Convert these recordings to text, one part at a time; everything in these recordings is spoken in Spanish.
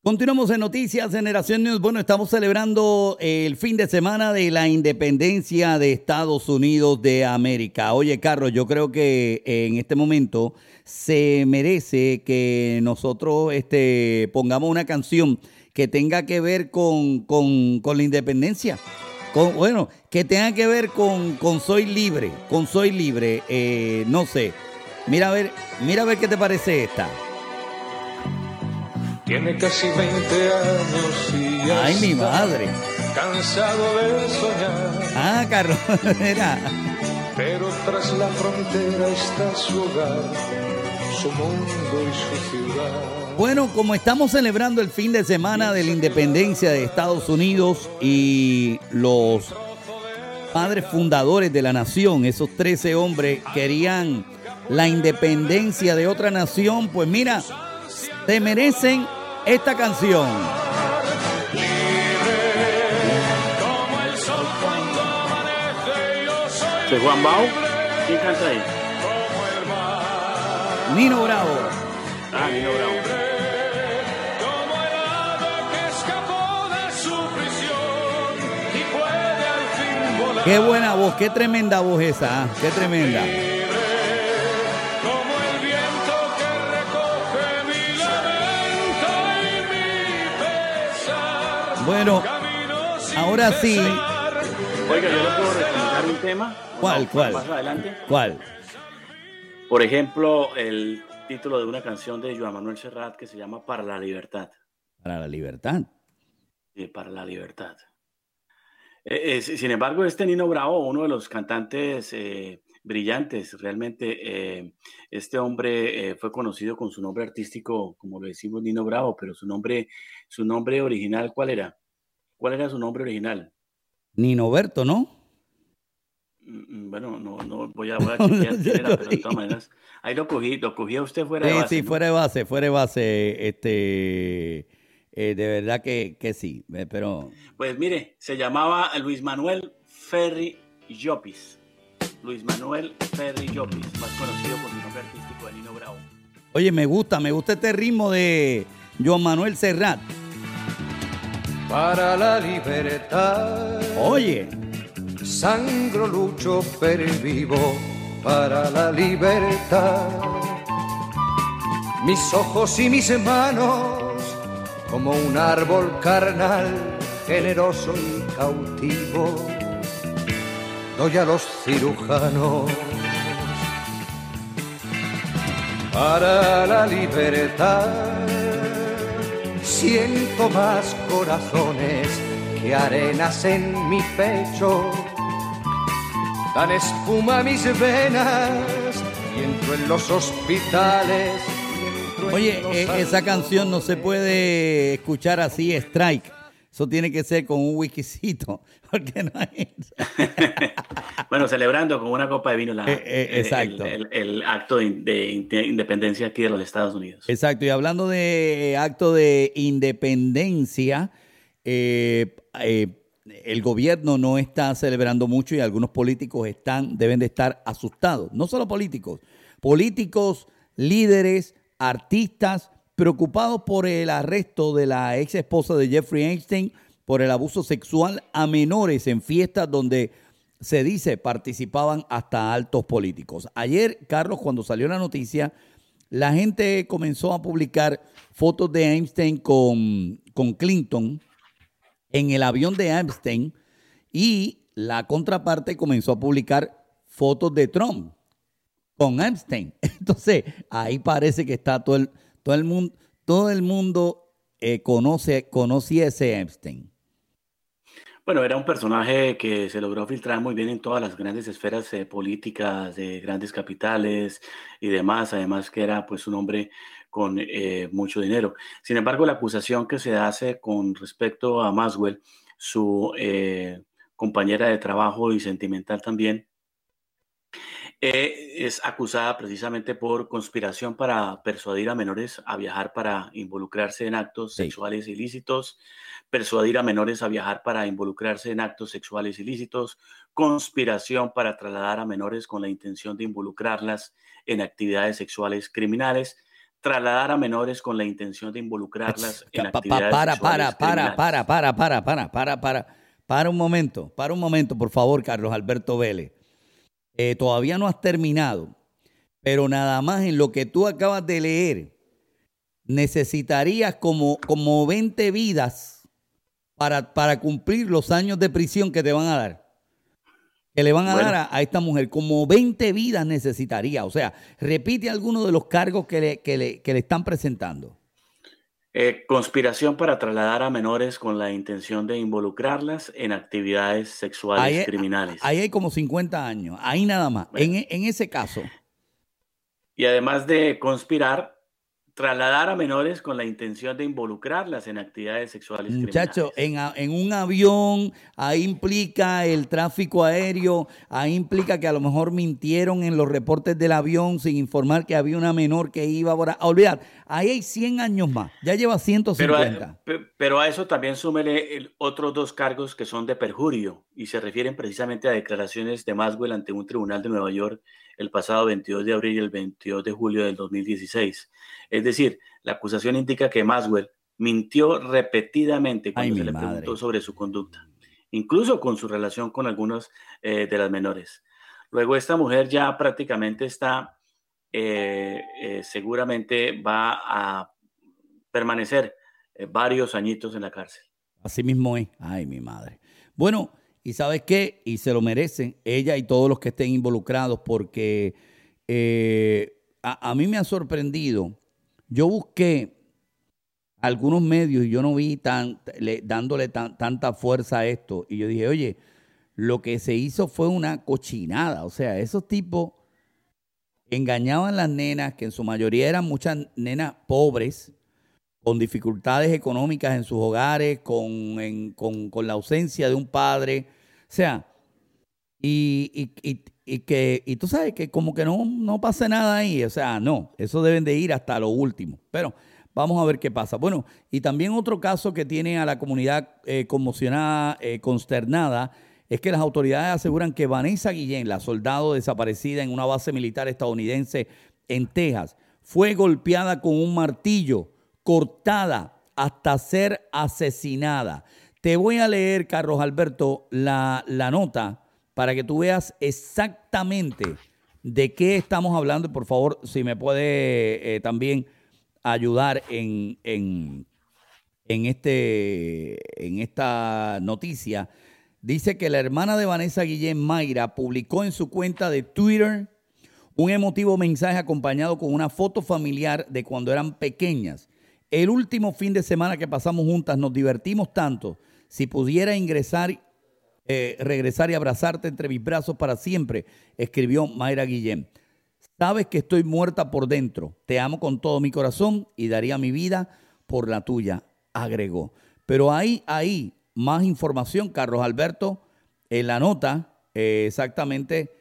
Continuamos en Noticias Generación News. Bueno, estamos celebrando el fin de semana de la independencia de Estados Unidos de América. Oye, Carlos, yo creo que en este momento se merece que nosotros pongamos una canción que tenga que ver con la independencia. Bueno, que tenga que ver con Soy Libre, no sé. Mira a ver qué te parece esta. Tiene casi 20 años y ya ¡ay, mi madre! Cansado de soñar. Ah, Carlos, mira. Pero tras la frontera está su hogar, su mundo y su ciudad. Bueno, como estamos celebrando el fin de semana de la independencia de Estados Unidos y los padres fundadores de la nación, esos 13 hombres querían la independencia de otra nación, pues mira, te merecen esta canción. ¿De Juan Bau? ¿Quién canta ahí? Nino Bravo. Ah, Nino Bravo. Qué buena voz, qué tremenda voz esa, qué tremenda. Bueno, ahora sí. Oiga, yo le puedo recomendar un tema. ¿Cuál? Más adelante. ¿Cuál? Por ejemplo, el título de una canción de Joan Manuel Serrat que se llama Para la Libertad. Para la libertad. Sí, para la libertad. Sin embargo, Nino Bravo, uno de los cantantes brillantes, realmente, este hombre fue conocido con su nombre artístico, como lo decimos, Nino Bravo, pero su nombre original, ¿cuál era? ¿Cuál era su nombre original? Nino Berto, ¿no? Bueno, no voy a chequear quién era, pero de todas maneras, ahí lo cogí a usted fuera de base. Sí, ¿no? fuera de base, de verdad que sí, pero... Pues mire, se llamaba Luis Manuel Ferri Llopis. Luis Manuel Ferri Llopis, más conocido por su nombre artístico de Nino Bravo. Oye, me gusta este ritmo de Joan Manuel Serrat. Para la libertad. Oye. Sangro, lucho, pervivo para la libertad. Mis ojos y mis manos, como un árbol carnal, generoso y cautivo, doy a los cirujanos. Para la libertad, siento más corazones que arenas en mi pecho. Dan espuma a mis venas y entro en los hospitales. Oye, esa canción no se puede escuchar así, strike. Eso tiene que ser con un whiskycito, porque no hay... Bueno, celebrando con una copa de vino exacto. el acto de independencia aquí de los Estados Unidos. Exacto, y hablando de acto de independencia, el gobierno no está celebrando mucho y algunos políticos deben de estar asustados. No solo políticos, líderes, artistas, preocupados por el arresto de la ex esposa de Jeffrey Epstein por el abuso sexual a menores en fiestas donde se dice participaban hasta altos políticos. Ayer, Carlos, cuando salió la noticia, la gente comenzó a publicar fotos de Epstein con Clinton en el avión de Epstein y la contraparte comenzó a publicar fotos de Trump con Epstein. Entonces, ahí parece que está todo el mundo conocía ese Epstein. Bueno, era un personaje que se logró filtrar muy bien en todas las grandes esferas políticas de grandes capitales y demás, además que era pues un hombre con mucho dinero. Sin embargo, la acusación que se hace con respecto a Maxwell, su compañera de trabajo y sentimental también, es acusada precisamente por conspiración para persuadir a menores a viajar para involucrarse en actos sexuales ilícitos, persuadir a menores a viajar para involucrarse en actos sexuales ilícitos, conspiración para trasladar a menores con la intención de involucrarlas en actividades sexuales criminales, trasladar a menores con la intención de involucrarlas en Pa- pa- actividades sexuales criminales. para un momento, por favor, Carlos Alberto Vélez. Todavía no has terminado, pero nada más en lo que tú acabas de leer, necesitarías como 20 vidas para cumplir los años de prisión que te van a dar. Que le van a Bueno, dar a esta mujer. Como 20 vidas necesitaría. O sea, repite algunos de los cargos que le están presentando. conspiración para trasladar a menores con la intención de involucrarlas en actividades sexuales Ahí, criminales. ahí hay como 50 años. Ahí nada más. Bueno, En ese caso. y además de conspirar, trasladar a menores con la intención de involucrarlas en actividades sexuales Muchachos, criminales. en un avión, ahí implica el tráfico aéreo, ahí implica que a lo mejor mintieron en los reportes del avión sin informar que había una menor que iba a olvidar. Ahí hay 100 años más, ya lleva Pero 150. pero a eso también súmele otros dos cargos que son de perjurio y se refieren precisamente a declaraciones de Maxwell ante un tribunal de Nueva York el pasado 22 de abril y el 22 de julio del 2016. Es decir, la acusación indica que Maxwell mintió repetidamente Ay, cuando se mi le madre. preguntó sobre su conducta, incluso con su relación con algunos de las menores. Luego esta mujer ya prácticamente está, seguramente va a permanecer varios añitos en la cárcel. Así mismo es. Ay, mi madre. Bueno, ¿y sabes qué? Y se lo merecen ella y todos los que estén involucrados porque a mí me ha sorprendido. Yo busqué algunos medios y yo no vi dándole tanta fuerza a esto. Y yo dije, oye, lo que se hizo fue una cochinada. O sea, esos tipos engañaban a las nenas, que en su mayoría eran muchas nenas pobres, con dificultades económicas en sus hogares, con la ausencia de un padre. O sea, y tú sabes que como que no pasa nada ahí. O sea, no, eso deben de ir hasta lo último. Pero vamos a ver qué pasa. Bueno, y también otro caso que tiene a la comunidad conmocionada, consternada, es que las autoridades aseguran que Vanessa Guillén, la soldado desaparecida en una base militar estadounidense en Texas, fue golpeada con un martillo, cortada hasta ser asesinada. Te voy a leer, Carlos Alberto, la nota para que tú veas exactamente de qué estamos hablando. Por favor, si me puede también ayudar en esta noticia. Dice que la hermana de Vanessa Guillén, Mayra, publicó en su cuenta de Twitter un emotivo mensaje acompañado con una foto familiar de cuando eran pequeñas. El último fin de semana que pasamos juntas nos divertimos tanto. Si pudiera regresar y abrazarte entre mis brazos para siempre, escribió Mayra Guillén. Sabes que estoy muerta por dentro. Te amo con todo mi corazón y daría mi vida por la tuya, agregó. Pero ahí más información, Carlos Alberto, en la nota, exactamente,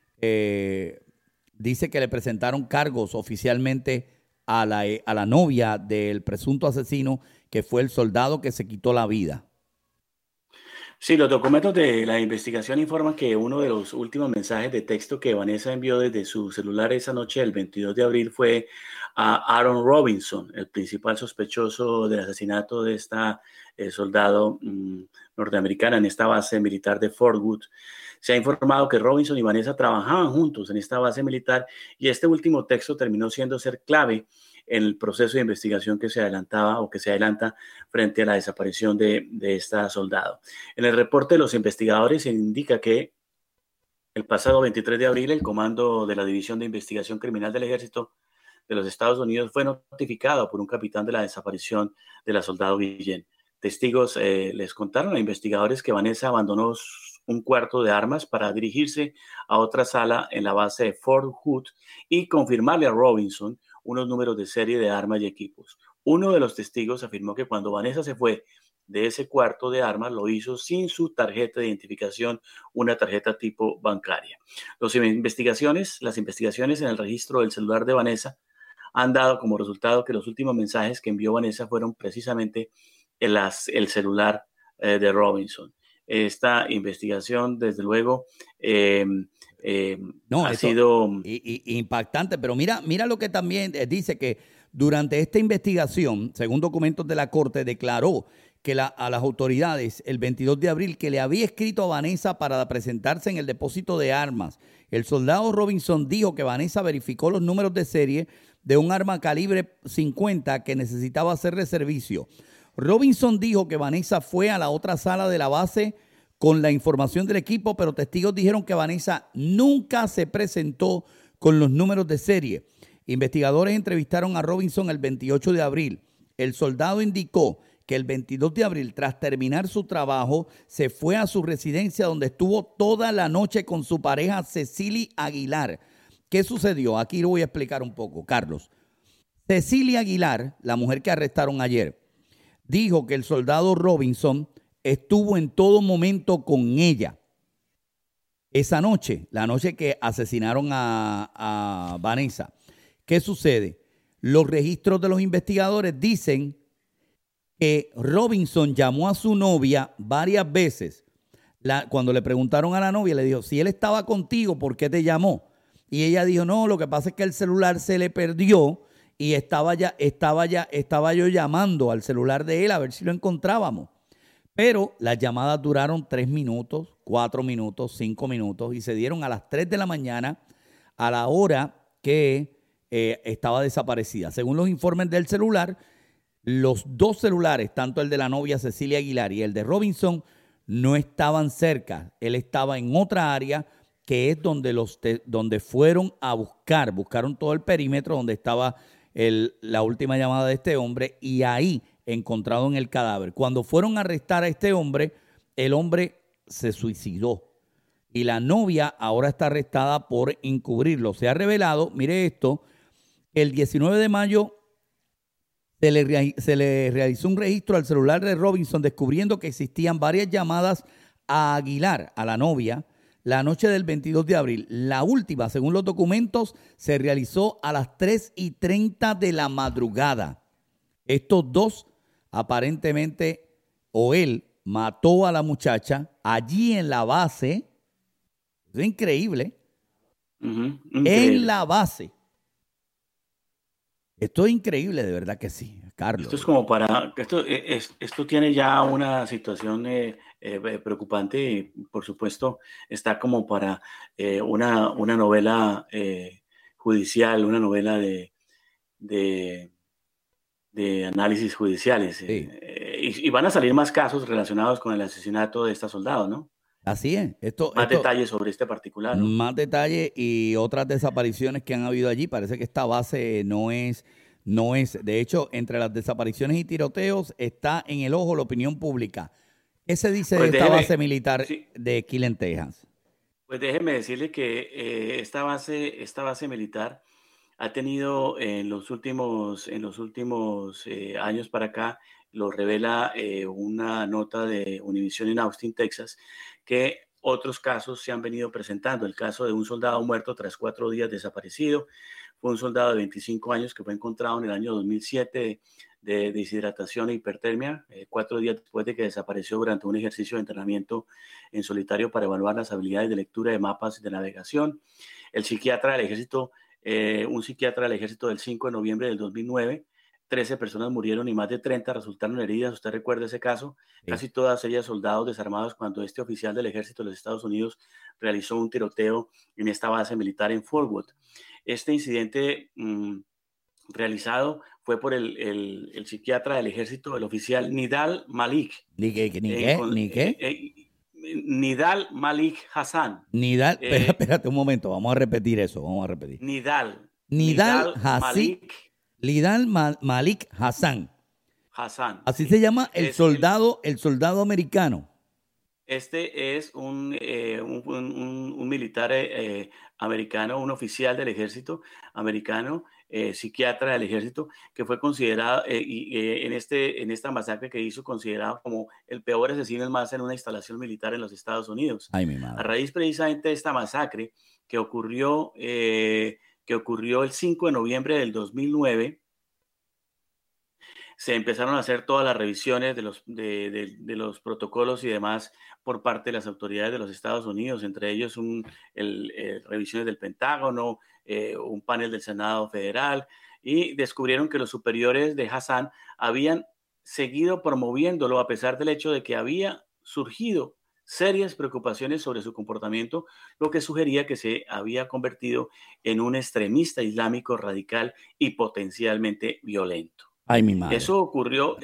dice que le presentaron cargos oficialmente a la novia del presunto asesino, que fue el soldado que se quitó la vida. Sí, los documentos de la investigación informan que uno de los últimos mensajes de texto que Vanessa envió desde su celular esa noche, el 22 de abril, fue a Aaron Robinson, el principal sospechoso del asesinato de esta soldado norteamericana en esta base militar de Fort Wood. Se ha informado que Robinson y Vanessa trabajaban juntos en esta base militar y este último texto terminó siendo ser clave en el proceso de investigación que se adelantaba o que se adelanta frente a la desaparición de esta soldado. En el reporte de los investigadores se indica que el pasado 23 de abril el comando de la División de Investigación Criminal del Ejército de los Estados Unidos fue notificado por un capitán de la desaparición de la soldado Guillén. Testigos les contaron a investigadores que Vanessa abandonó un cuarto de armas para dirigirse a otra sala en la base de Fort Hood y confirmarle a Robinson unos números de serie de armas y equipos. Uno de los testigos afirmó que cuando Vanessa se fue de ese cuarto de armas, lo hizo sin su tarjeta de identificación, una tarjeta tipo bancaria. Las investigaciones en el registro del celular de Vanessa han dado como resultado que los últimos mensajes que envió Vanessa fueron precisamente el celular de Robinson. Esta investigación, desde luego, ha sido impactante, pero mira lo que también dice, que Durante esta investigación, según documentos de la corte, declaró que a las autoridades el 22 de abril que le había escrito a Vanessa para presentarse en el depósito de armas. El soldado Robinson dijo que Vanessa verificó los números de serie de un arma calibre 50 que necesitaba hacerle servicio. Robinson dijo que Vanessa fue a la otra sala de la base con la información del equipo, pero testigos dijeron que Vanessa nunca se presentó con los números de serie. Investigadores entrevistaron a Robinson el 28 de abril. El soldado indicó que el 22 de abril, tras terminar su trabajo, se fue a su residencia donde estuvo toda la noche con su pareja Cecilia Aguilar. ¿Qué sucedió? Aquí lo voy a explicar un poco, Carlos. Cecilia Aguilar, la mujer que arrestaron ayer, dijo que el soldado Robinson estuvo en todo momento con ella. Esa noche, la noche que asesinaron a Vanessa. ¿Qué sucede? Los registros de los investigadores dicen que Robinson llamó a su novia varias veces. Cuando le preguntaron a la novia, le dijo, si él estaba contigo, ¿por qué te llamó? Y ella dijo, no, lo que pasa es que el celular se le perdió y estaba yo llamando al celular de él a ver si lo encontrábamos. Pero las llamadas duraron 3 minutos, 4 minutos, 5 minutos y se dieron a las 3 de la mañana a la hora que estaba desaparecida. Según los informes del celular, los dos celulares, tanto el de la novia Cecilia Aguilar y el de Robinson, no estaban cerca. Él estaba en otra área que es donde fueron a buscaron todo el perímetro donde estaba la última llamada de este hombre y ahí encontraron el cadáver. Cuando fueron a arrestar a este hombre, el hombre se suicidó y la novia ahora está arrestada por encubrirlo. Se ha revelado, mire esto, el 19 de mayo se le realizó un registro al celular de Robinson descubriendo que existían varias llamadas a Aguilar, a la novia, la noche del 22 de abril. La última, según los documentos, se realizó a las 3:30 de la madrugada. Estos dos, aparentemente, o él mató a la muchacha allí en la base. Es increíble. Increíble. En la base. Esto es increíble, de verdad que sí, Carlos. Esto es como esto tiene ya una situación preocupante y, por supuesto, está como para una novela judicial, una novela de análisis judiciales. Sí. Y van a salir más casos relacionados con el asesinato de esta soldado, ¿no? Así es. Más detalles sobre este particular, ¿no? Más detalles y otras desapariciones que han habido allí. Parece que esta base no es. De hecho, entre las desapariciones y tiroteos está en el ojo la opinión pública. ¿Qué se dice de esta base militar de Killeen, Texas? Pues déjeme decirle que esta base militar ha tenido en los últimos años para acá, lo revela una nota de Univision en Austin, Texas, que otros casos se han venido presentando. El caso de un soldado muerto tras 4 días desaparecido. Fue un soldado de 25 años que fue encontrado en el año 2007 de deshidratación e hipertermia, 4 días después de que desapareció durante un ejercicio de entrenamiento en solitario para evaluar las habilidades de lectura de mapas de navegación. Un psiquiatra del ejército del 5 de noviembre del 2009, 13 personas murieron y más de 30 resultaron heridas. ¿Usted recuerda ese caso? Sí. Casi todas ellas soldados desarmados cuando este oficial del ejército de los Estados Unidos realizó un tiroteo en esta base militar en Fort Worth. Este incidente realizado fue por el psiquiatra del ejército, el oficial Nidal Malik. Nidal Malik Hassan. Espérate un momento, vamos a repetir eso, Nidal Malik Hassan. Así se llama el soldado americano. Este es un militar americano, un oficial del ejército americano, psiquiatra del ejército, que fue considerado en esta masacre que hizo, considerado como el peor asesino en masa en una instalación militar en los Estados Unidos. Ay, mi madre. A raíz precisamente de esta masacre que ocurrió el 5 de noviembre del 2009, se empezaron a hacer todas las revisiones de los protocolos y demás por parte de las autoridades de los Estados Unidos, entre ellos revisiones del Pentágono, un panel del Senado Federal y descubrieron que los superiores de Hassan habían seguido promoviéndolo a pesar del hecho de que había surgido serias preocupaciones sobre su comportamiento, lo que sugería que se había convertido en un extremista islámico radical y potencialmente violento. Ay, mi madre. Eso ocurrió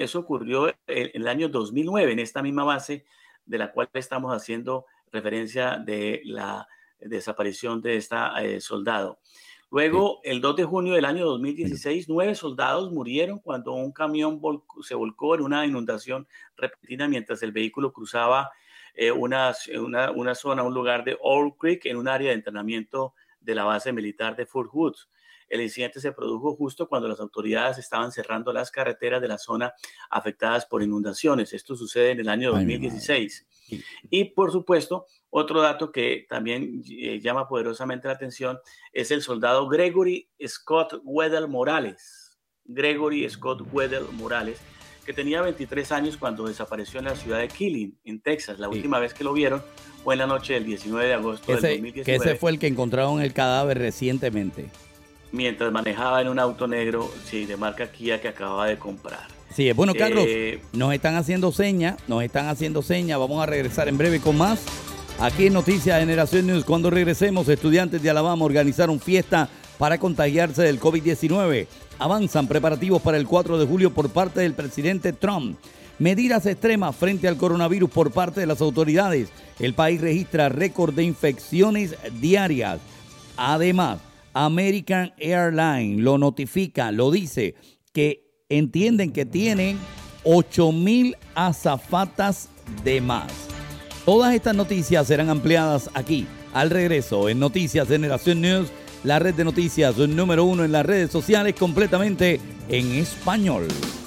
en el año 2009, en esta misma base de la cual estamos haciendo referencia de la desaparición de esta soldado. Luego, el 2 de junio del año 2016, 9 soldados murieron cuando un camión se volcó en una inundación repentina mientras el vehículo cruzaba una zona, un lugar de Owl Creek en un área de entrenamiento de la base militar de Fort Hood. El incidente se produjo justo cuando las autoridades estaban cerrando las carreteras de la zona afectadas por inundaciones. Esto sucede en el año 2016. Y, por supuesto, otro dato que también llama poderosamente la atención es el soldado Gregory Scott Weddell Morales. Gregory Scott Weddell Morales, que tenía 23 años cuando desapareció en la ciudad de Killeen, en Texas. La última vez que lo vieron fue en la noche del 19 de agosto del 2019. Que ese fue el que encontraron el cadáver recientemente. Mientras manejaba en un auto negro, sí, de marca Kia que acababa de comprar. Sí, bueno, Carlos, nos están haciendo señas. Vamos a regresar en breve con más. Aquí en Noticias Generación News. Cuando regresemos, estudiantes de Alabama organizaron fiesta para contagiarse del COVID-19. Avanzan preparativos para el 4 de julio por parte del presidente Trump. Medidas extremas frente al coronavirus por parte de las autoridades. El país registra récord de infecciones diarias. Además, American Airlines lo notifica, lo dice, que entienden que tienen 8,000 azafatas de más. Todas estas noticias serán ampliadas aquí, al regreso, en Noticias Generación News, la red de noticias número 1 en las redes sociales, completamente en español.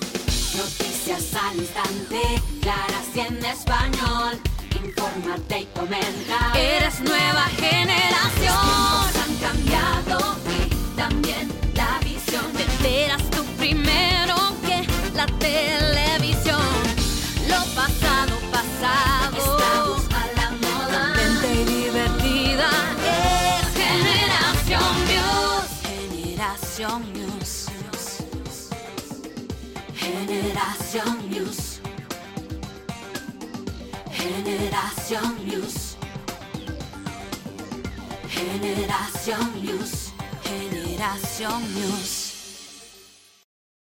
Noticias al instante, claras y en español. Infórmate y comenta. Eres nueva generación. Los tiempos han cambiado y también la visión. Te enteras tú primero que la televisión. Lo pasado, pasado. Estamos a la moda. Contenta y divertida. Es Generación News. Generación News. Generación News. Generación News. Generación News. Generación News.